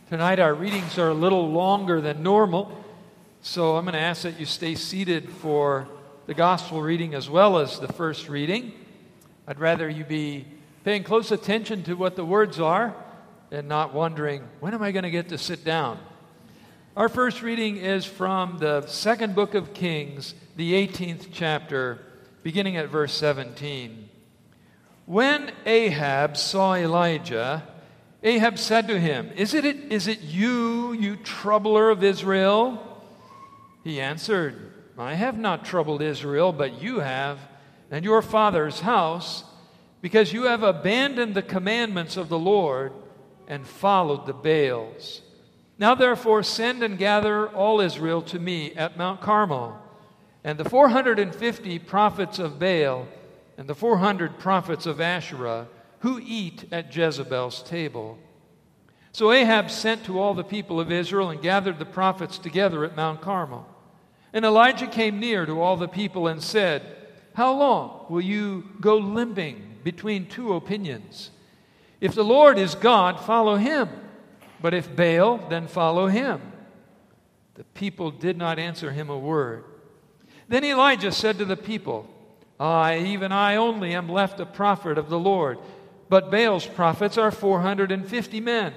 Tonight our readings are a little longer than normal, so I'm going to ask that you stay seated for the gospel reading as well as the first reading. I'd rather you be paying close attention to what the words are and not wondering, when am I going to get to sit down? Our first reading is from the second book of Kings, the 18th chapter, beginning at verse 17. When Ahab saw Elijah, Ahab said to him, Is it you, you troubler of Israel? He answered, I have not troubled Israel, but you have, and your father's house, because you have abandoned the commandments of the Lord and followed the Baals. Now therefore send and gather all Israel to me at Mount Carmel, and the 450 prophets of Baal and the 400 prophets of Asherah, who eat at Jezebel's table. So Ahab sent to all the people of Israel and gathered the prophets together at Mount Carmel. And Elijah came near to all the people and said, How long will you go limping between two opinions? If the Lord is God, follow him. But if Baal, then follow him. The people did not answer him a word. Then Elijah said to the people, even I only am left a prophet of the Lord, but Baal's prophets are 450 men.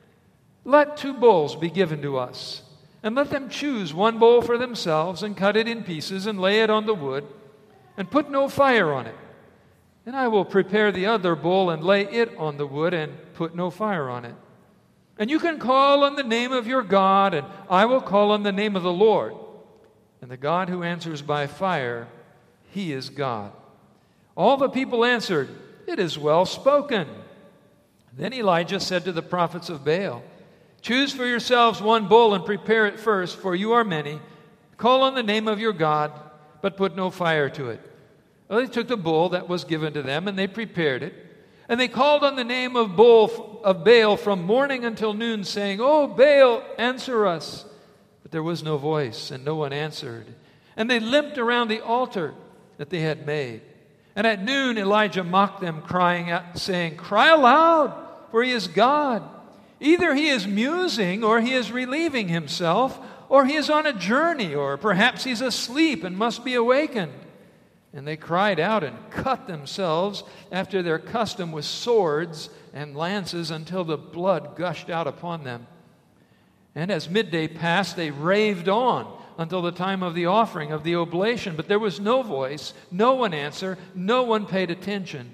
Let 2 bulls be given to us, and let them choose 1 bull for themselves, and cut it in pieces, and lay it on the wood, and put no fire on it. And I will prepare the other bull, and lay it on the wood, and put no fire on it. And you can call on the name of your God, and I will call on the name of the Lord. And the God who answers by fire, he is God. All the people answered, It is well spoken. Then Elijah said to the prophets of Baal, Choose for yourselves 1 bull and prepare it first, for you are many. Call on the name of your God, but put no fire to it. Well, they took the bull that was given to them, and they prepared it. And they called on the name of Baal from morning until noon, saying, O Baal, answer us. But there was no voice, and no one answered. And they limped around the altar that they had made. And at noon Elijah mocked them, crying out, saying, Cry aloud, for he is God. Either he is musing, or he is relieving himself, or he is on a journey, or perhaps he's asleep and must be awakened. And they cried out and cut themselves after their custom with swords and lances until the blood gushed out upon them. And as midday passed, they raved on until the time of the offering of the oblation. But there was no voice, no one answered, no one paid attention.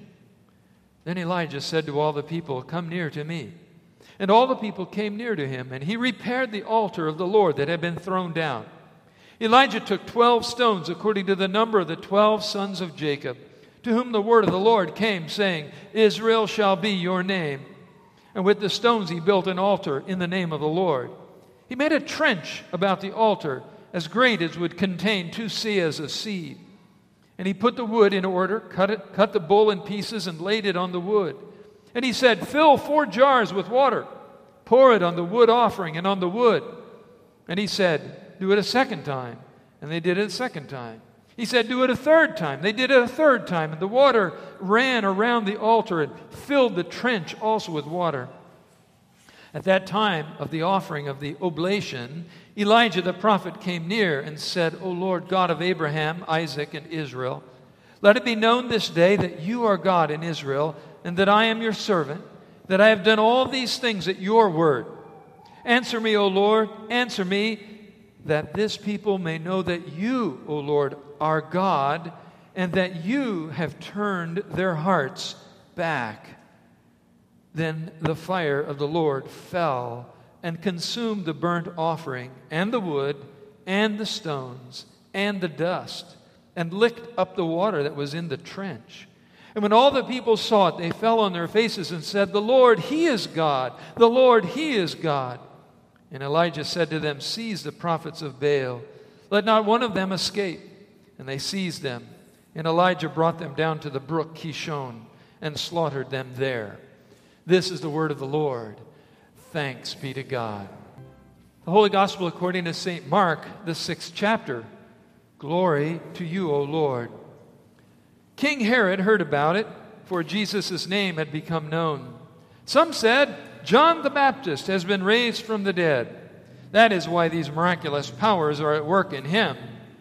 Then Elijah said to all the people, Come near to me. And all the people came near to him, and he repaired the altar of the Lord that had been thrown down. Elijah took 12 stones according to the number of the 12 sons of Jacob, to whom the word of the Lord came, saying, Israel shall be your name. And with the stones he built an altar in the name of the Lord. He made a trench about the altar, as great as would contain 2 seahs of seed. And he put the wood in order, cut the bull in pieces, and laid it on the wood. And he said, Fill 4 jars with water, pour it on the wood offering and on the wood. And he said, Do it a second time. And they did it a second time. He said, Do it a third time. They did it a third time. And the water ran around the altar and filled the trench also with water. At that time of the offering of the oblation, Elijah the prophet came near and said, O Lord God of Abraham, Isaac, and Israel, let it be known this day that you are God in Israel, and that I am your servant, that I have done all these things at your word. Answer me, O Lord, answer me, that this people may know that you, O Lord, are God, and that you have turned their hearts back. Then the fire of the Lord fell and consumed the burnt offering, and the wood, and the stones, and the dust, and licked up the water that was in the trench. And when all the people saw it, they fell on their faces and said, The Lord, He is God. The Lord, He is God. And Elijah said to them, Seize the prophets of Baal. Let not one of them escape. And they seized them. And Elijah brought them down to the brook Kishon and slaughtered them there. This is the word of the Lord. Thanks be to God. The Holy Gospel according to St. Mark, the 6th chapter. Glory to you, O Lord. King Herod heard about it, for Jesus' name had become known. Some said, John the Baptist has been raised from the dead. That is why these miraculous powers are at work in him.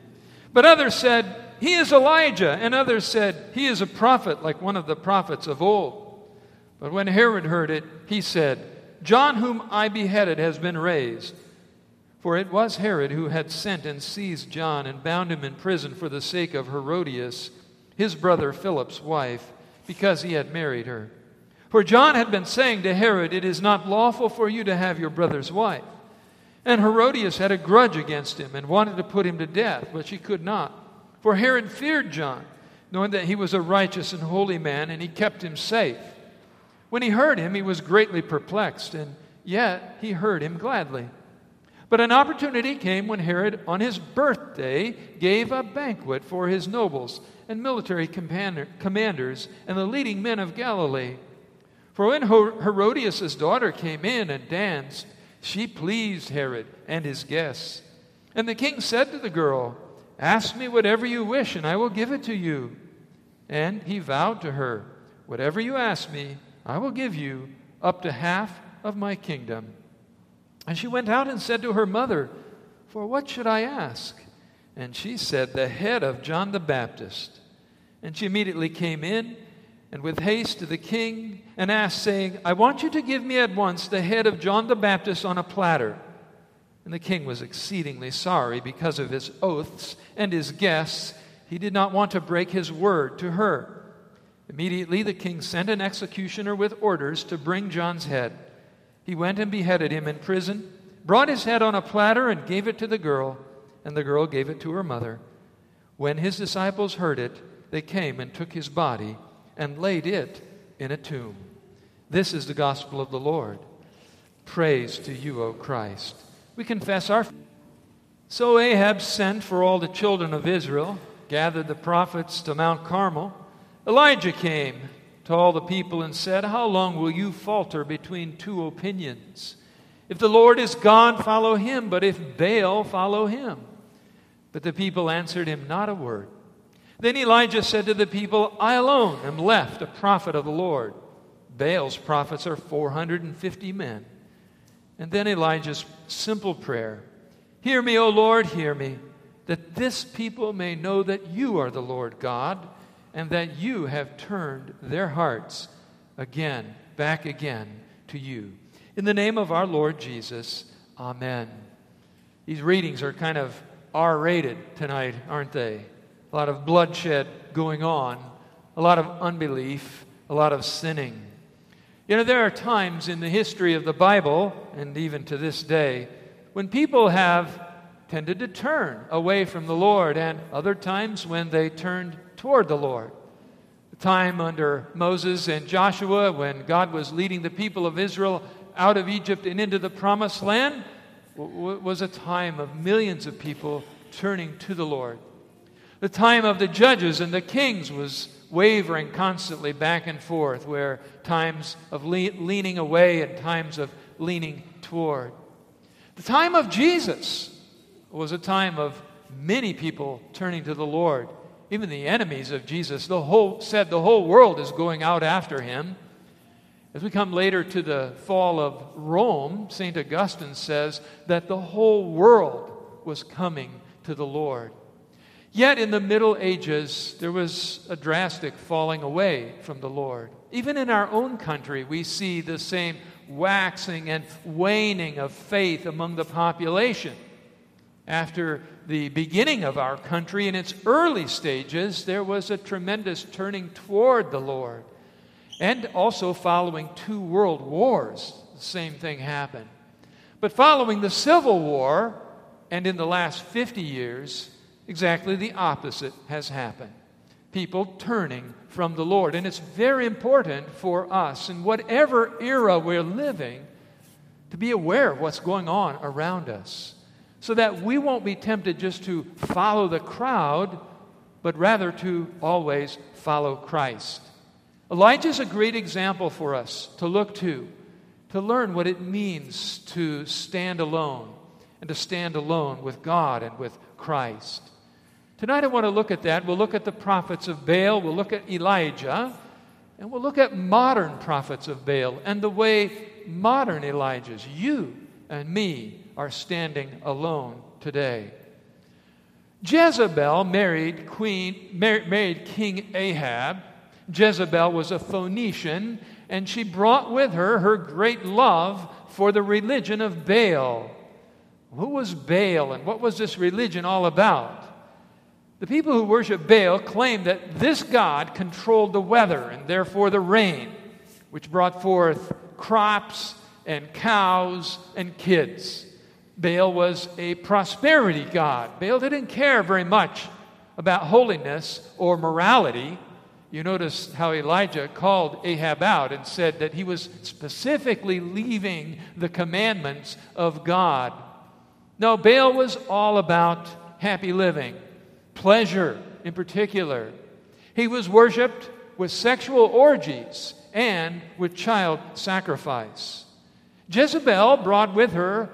But others said, he is Elijah, and others said, he is a prophet like one of the prophets of old. But when Herod heard it, he said, John whom I beheaded has been raised. For it was Herod who had sent and seized John and bound him in prison for the sake of Herodias, his brother Philip's wife, because he had married her. For John had been saying to Herod, it is not lawful for you to have your brother's wife. And Herodias had a grudge against him and wanted to put him to death, but she could not. For Herod feared John, knowing that he was a righteous and holy man, and he kept him safe. When he heard him, he was greatly perplexed, and yet he heard him gladly. But an opportunity came when Herod, on his birthday, gave a banquet for his nobles and military commanders and the leading men of Galilee. For when Herodias' daughter came in and danced, she pleased Herod and his guests. And the king said to the girl, ask me whatever you wish, and I will give it to you. And he vowed to her, whatever you ask me, I will give you up to half of my kingdom. And she went out and said to her mother, for what should I ask? And she said, the head of John the Baptist. And she immediately came in, and with haste to the king, and asked, saying, I want you to give me at once the head of John the Baptist on a platter. And the king was exceedingly sorry because of his oaths and his guests. He did not want to break his word to her. Immediately the king sent an executioner with orders to bring John's head. He went and beheaded him in prison, brought his head on a platter, and gave it to the girl, and the girl gave it to her mother. When his disciples heard it, they came and took his body and laid it in a tomb. This is the gospel of the Lord. Praise to you, O Christ. We confess our... So Ahab sent for all the children of Israel, gathered the prophets to Mount Carmel. Elijah came to all the people and said, how long will you falter between two opinions? If the Lord is God, follow him, but if Baal, follow him. But the people answered him not a word. Then Elijah said to the people, I alone am left a prophet of the Lord. Baal's prophets are 450 men. And then Elijah's simple prayer, hear me, O Lord, hear me, that this people may know that you are the Lord God, and that you have turned their hearts back again to you. In the name of our Lord Jesus, amen. These readings are kind of R-rated tonight, aren't they? A lot of bloodshed going on, a lot of unbelief, a lot of sinning. You know, there are times in the history of the Bible, and even to this day, when people have tended to turn away from the Lord, and other times when they turned toward the Lord. The time under Moses and Joshua, when God was leading the people of Israel out of Egypt and into the promised land, was a time of millions of people turning to the Lord. The time of the judges and the kings was wavering constantly back and forth, where times of leaning away and times of leaning toward. The time of Jesus was a time of many people turning to the Lord. Even the enemies of Jesus said the whole world is going out after him. As we come later to the fall of Rome, St. Augustine says that the whole world was coming to the Lord. Yet in the Middle Ages, there was a drastic falling away from the Lord. Even in our own country, we see the same waxing and waning of faith among the population. After the beginning of our country, in its early stages, there was a tremendous turning toward the Lord. And also following 2 world wars, the same thing happened. But following the Civil War, and in the last 50 years, exactly the opposite has happened. People turning from the Lord. And it's very important for us, in whatever era we're living, to be aware of what's going on around us, so that we won't be tempted just to follow the crowd, but rather to always follow Christ. Elijah is a great example for us to look to learn what it means to stand alone, and to stand alone with God and with Christ. Tonight I want to look at that. We'll look at the prophets of Baal, we'll look at Elijah, and we'll look at modern prophets of Baal and the way modern Elijahs. You and me are standing alone today. Jezebel married King Ahab. Jezebel was a Phoenician, and she brought with her her great love for the religion of Baal. Who was Baal, and what was this religion all about? The people who worship Baal claimed that this god controlled the weather and therefore the rain, which brought forth crops and cows and kids. Baal was a prosperity god. Baal didn't care very much about holiness or morality. You notice how Elijah called Ahab out and said that he was specifically leaving the commandments of God. No, Baal was all about happy living, pleasure in particular. He was worshipped with sexual orgies and with child sacrifice. Jezebel brought with her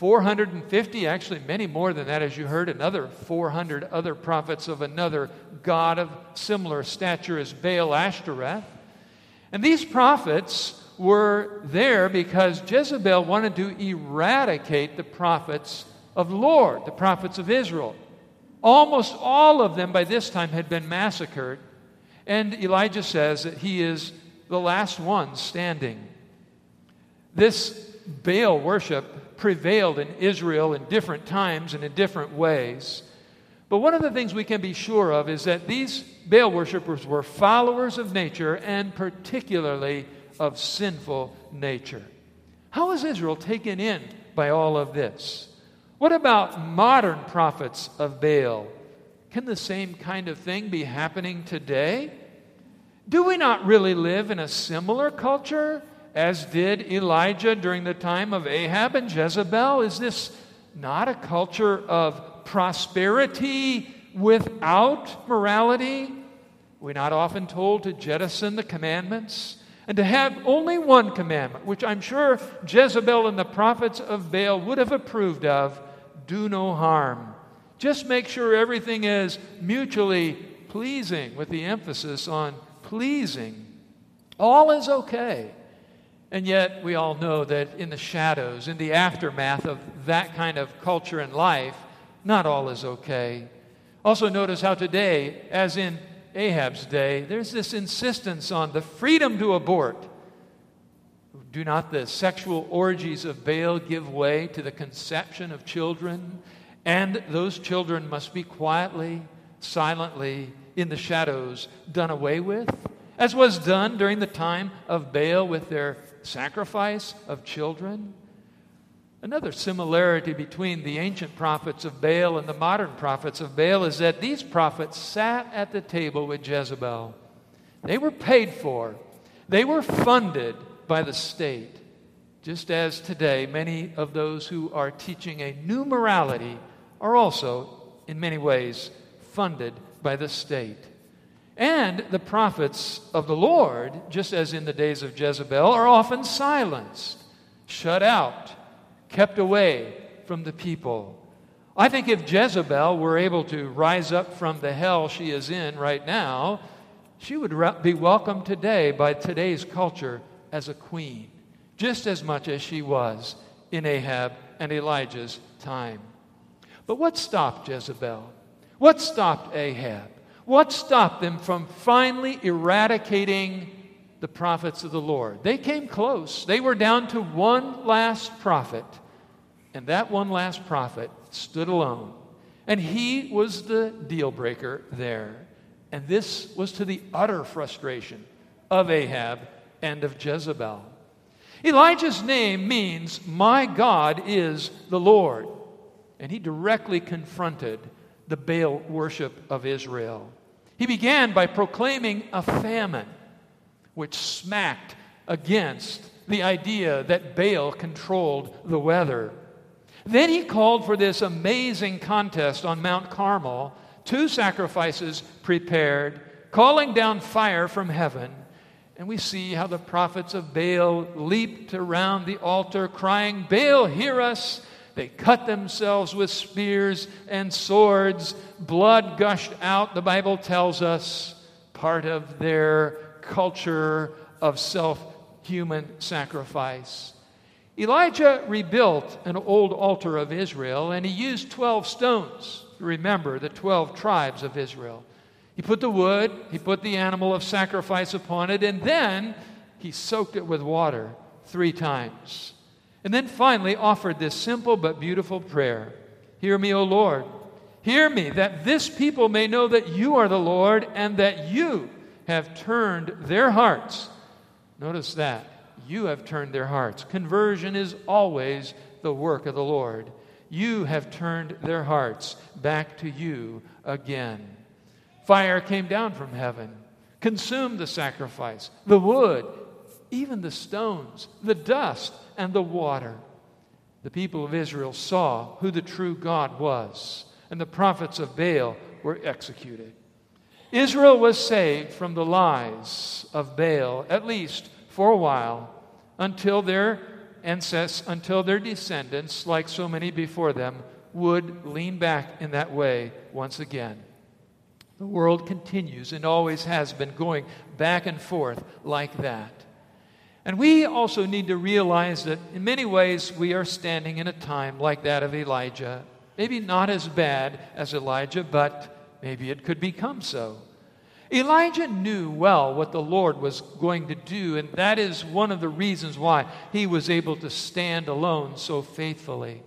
450, actually many more than that, as you heard, another 400 other prophets of another god of similar stature as Baal Ashtoreth. And these prophets were there because Jezebel wanted to eradicate the prophets of the Lord, the prophets of Israel. Almost all of them by this time had been massacred, and Elijah says that he is the last one standing. This Baal worship prevailed in Israel in different times and in different ways. But one of the things we can be sure of is that these Baal worshipers were followers of nature, and particularly of sinful nature. How is Israel taken in by all of this? What about modern prophets of Baal? Can the same kind of thing be happening today? Do we not really live in a similar culture as did Elijah during the time of Ahab and Jezebel? Is this not a culture of prosperity without morality? We're not often told to jettison the commandments and to have only one commandment, which I'm sure Jezebel and the prophets of Baal would have approved of: do no harm. Just make sure everything is mutually pleasing, with the emphasis on pleasing. All is okay. And yet we all know that in the shadows, in the aftermath of that kind of culture and life, not all is okay. Also notice how today, as in Ahab's day, there's this insistence on the freedom to abort. Do not the sexual orgies of Baal give way to the conception of children? And those children must be quietly, silently, in the shadows, done away with, as was done during the time of Baal with their sacrifice of children. Another similarity between the ancient prophets of Baal and the modern prophets of Baal is that these prophets sat at the table with Jezebel. They were paid for. They were funded by the state. Just as today, many of those who are teaching a new morality are also, in many ways, funded by the state. And the prophets of the Lord, just as in the days of Jezebel, are often silenced, shut out, kept away from the people. I think if Jezebel were able to rise up from the hell she is in right now, she would be welcomed today by today's culture as a queen, just as much as she was in Ahab and Elijah's time. But what stopped Jezebel? What stopped Ahab? What stopped them from finally eradicating the prophets of the Lord? They came close. They were down to one last prophet, and that one last prophet stood alone. And he was the deal breaker there. And this was to the utter frustration of Ahab and of Jezebel. Elijah's name means, "My God is the Lord." And he directly confronted the Baal worship of Israel. He began by proclaiming a famine, which smacked against the idea that Baal controlled the weather. Then he called for this amazing contest on Mount Carmel, 2 sacrifices prepared, calling down fire from heaven. And we see how the prophets of Baal leaped around the altar crying, "Baal, hear us!" They cut themselves with spears and swords. Blood gushed out, the Bible tells us, part of their culture of self-human sacrifice. Elijah rebuilt an old altar of Israel, and he used 12 stones to remember the 12 tribes of Israel. He put the wood, he put the animal of sacrifice upon it, and then he soaked it with water 3 times. And then finally offered this simple but beautiful prayer. Hear me, O Lord. Hear me, that this people may know that you are the Lord, and that you have turned their hearts. Notice that. You have turned their hearts. Conversion is always the work of the Lord. You have turned their hearts back to you again. Fire came down from heaven, consumed the sacrifice, the wood, even the stones, the dust, and the water. The people of Israel saw who the true God was, and the prophets of Baal were executed. Israel was saved from the lies of Baal, at least for a while, until their descendants, like so many before them, would lean back in that way once again. The world continues and always has been going back and forth like that. And we also need to realize that in many ways we are standing in a time like that of Elijah. Maybe not as bad as Elijah, but maybe it could become so. Elijah knew well what the Lord was going to do, and that is one of the reasons why he was able to stand alone so faithfully.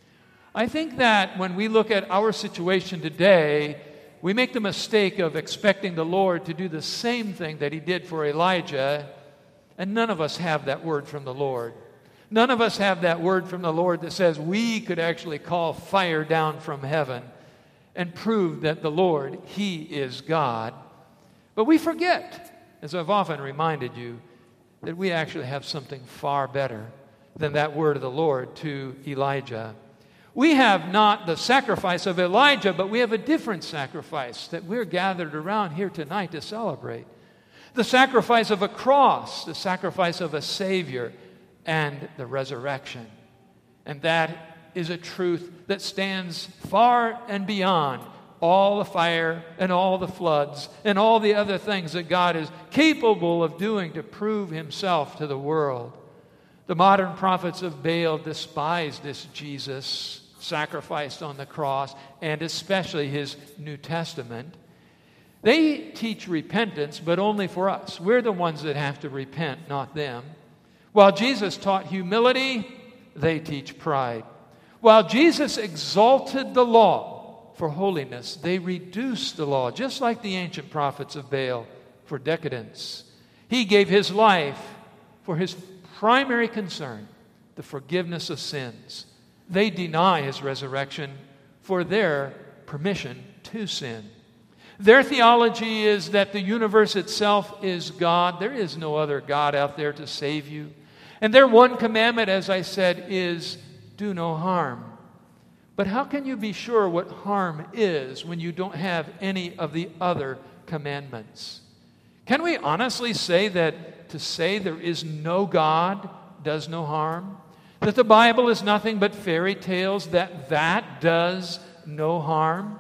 I think that when we look at our situation today, we make the mistake of expecting the Lord to do the same thing that he did for Elijah, and none of us have that word from the Lord. None of us have that word from the Lord that says we could actually call fire down from heaven and prove that the Lord, he is God. But we forget, as I've often reminded you, that we actually have something far better than that word of the Lord to Elijah. We have not the sacrifice of Elijah, but we have a different sacrifice that we're gathered around here tonight to celebrate. The sacrifice of a cross, the sacrifice of a Savior, and the resurrection. And that is a truth that stands far and beyond all the fire and all the floods and all the other things that God is capable of doing to prove himself to the world. The modern prophets of Baal despise this Jesus sacrificed on the cross, and especially his New Testament. They teach repentance, but only for us. We're the ones that have to repent, not them. While Jesus taught humility, they teach pride. While Jesus exalted the law for holiness, they reduce the law, just like the ancient prophets of Baal, for decadence. He gave his life for his primary concern, the forgiveness of sins. They deny his resurrection for their permission to sin. Their theology is that the universe itself is God. There is no other God out there to save you. And their one commandment, as I said, is do no harm. But how can you be sure what harm is when you don't have any of the other commandments? Can we honestly say that to say there is no God does no harm? That the Bible is nothing but fairy tales, that does no harm?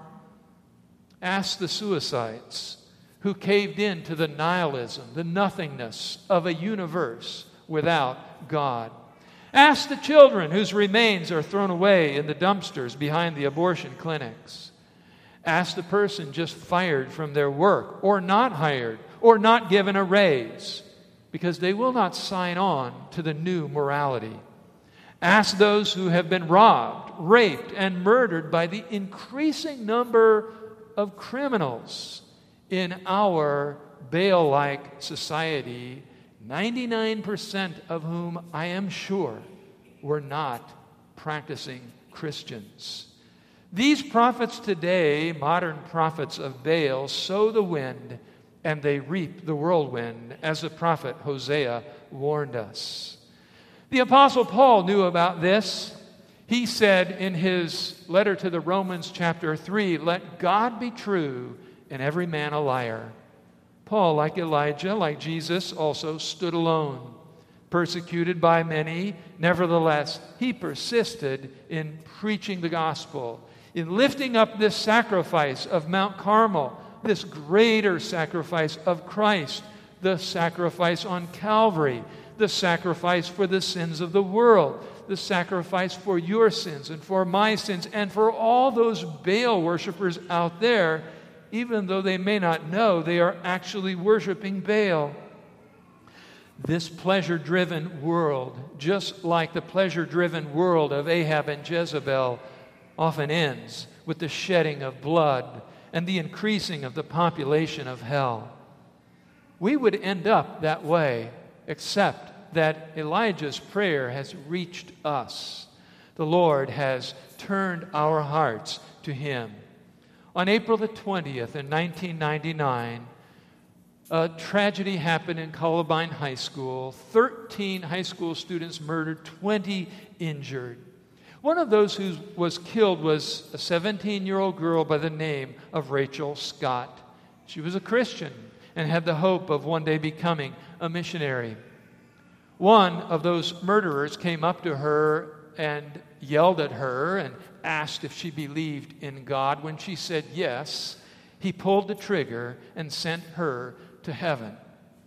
Ask the suicides who caved in to the nihilism, the nothingness of a universe without God. Ask the children whose remains are thrown away in the dumpsters behind the abortion clinics. Ask the person just fired from their work, or not hired, or not given a raise, because they will not sign on to the new morality. Ask those who have been robbed, raped, and murdered by the increasing number of criminals in our Baal-like society, 99% of whom I am sure were not practicing Christians. These prophets today, modern prophets of Baal, sow the wind and they reap the whirlwind, as the prophet Hosea warned us. The Apostle Paul knew about this. He said in his letter to the Romans chapter 3, "Let God be true and every man a liar." Paul, like Elijah, like Jesus, also stood alone. Persecuted by many, nevertheless, he persisted in preaching the gospel, in lifting up this sacrifice of Mount Carmel, this greater sacrifice of Christ, the sacrifice on Calvary, the sacrifice for the sins of the world, the sacrifice for your sins and for my sins and for all those Baal worshipers out there, even though they may not know they are actually worshiping Baal. This pleasure-driven world, just like the pleasure-driven world of Ahab and Jezebel, often ends with the shedding of blood and the increasing of the population of hell. We would end up that way, except that Elijah's prayer has reached us. The Lord has turned our hearts to Him. On April the 20th in 1999, a tragedy happened in Columbine High School. 13 high school students murdered, 20 injured. One of those who was killed was a 17-year-old girl by the name of Rachel Scott. She was a Christian and had the hope of one day becoming a missionary. One of those murderers came up to her and yelled at her and asked if she believed in God. When she said yes, he pulled the trigger and sent her to heaven.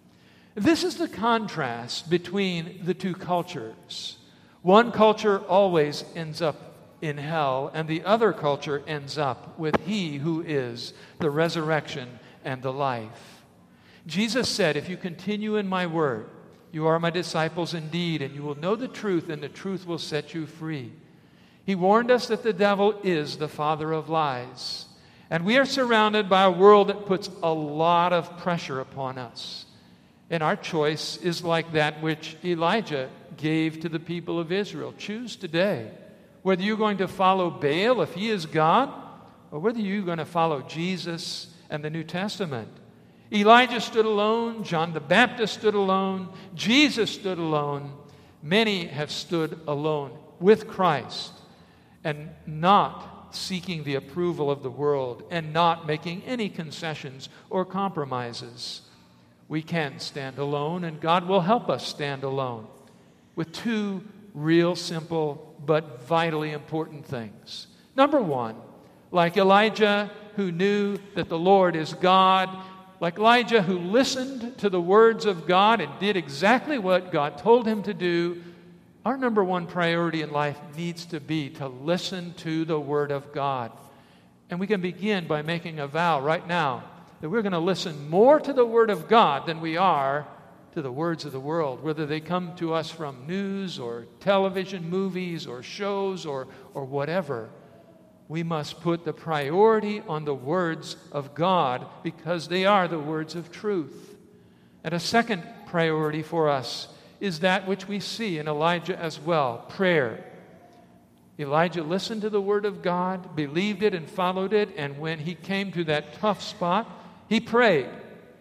This is the contrast between the two cultures. One culture always ends up in hell, and the other culture ends up with He who is the resurrection and the life. Jesus said, "If you continue in my word, you are my disciples indeed, and you will know the truth, and the truth will set you free." He warned us that the devil is the father of lies. And we are surrounded by a world that puts a lot of pressure upon us. And our choice is like that which Elijah gave to the people of Israel. Choose today whether you're going to follow Baal if he is God, or whether you're going to follow Jesus and the New Testament. Elijah stood alone. John the Baptist stood alone. Jesus stood alone. Many have stood alone with Christ and not seeking the approval of the world and not making any concessions or compromises. We can stand alone, and God will help us stand alone with two real simple but vitally important things. Number one, like Elijah who knew that the Lord is God, like Elijah who listened to the words of God and did exactly what God told him to do, our number one priority in life needs to be to listen to the Word of God. And we can begin by making a vow right now that we're going to listen more to the Word of God than we are to the words of the world, whether they come to us from news or television, movies or shows or whatever. We must put the priority on the words of God because they are the words of truth. And a second priority for us is that which we see in Elijah as well, prayer. Elijah listened to the Word of God, believed it and followed it, and when he came to that tough spot, he prayed.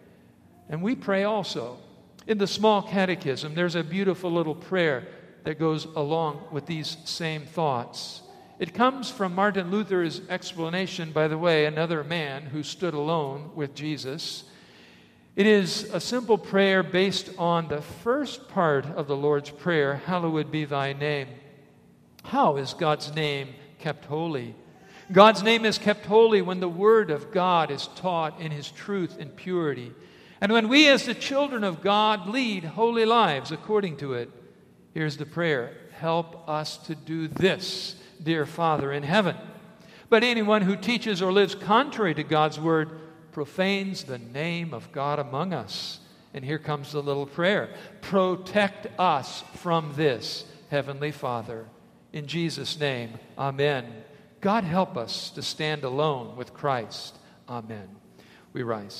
And we pray also. In the Small Catechism, there's a beautiful little prayer that goes along with these same thoughts. It comes from Martin Luther's explanation, by the way, another man who stood alone with Jesus. It is a simple prayer based on the first part of the Lord's Prayer, "Hallowed be thy name." How is God's name kept holy? God's name is kept holy when the Word of God is taught in His truth and purity, and when we as the children of God lead holy lives according to it. Here's the prayer: "Help us to do this, dear Father in heaven." But anyone who teaches or lives contrary to God's Word profanes the name of God among us. And here comes the little prayer: "Protect us from this, Heavenly Father." In Jesus' name, amen. God help us to stand alone with Christ. Amen. We rise.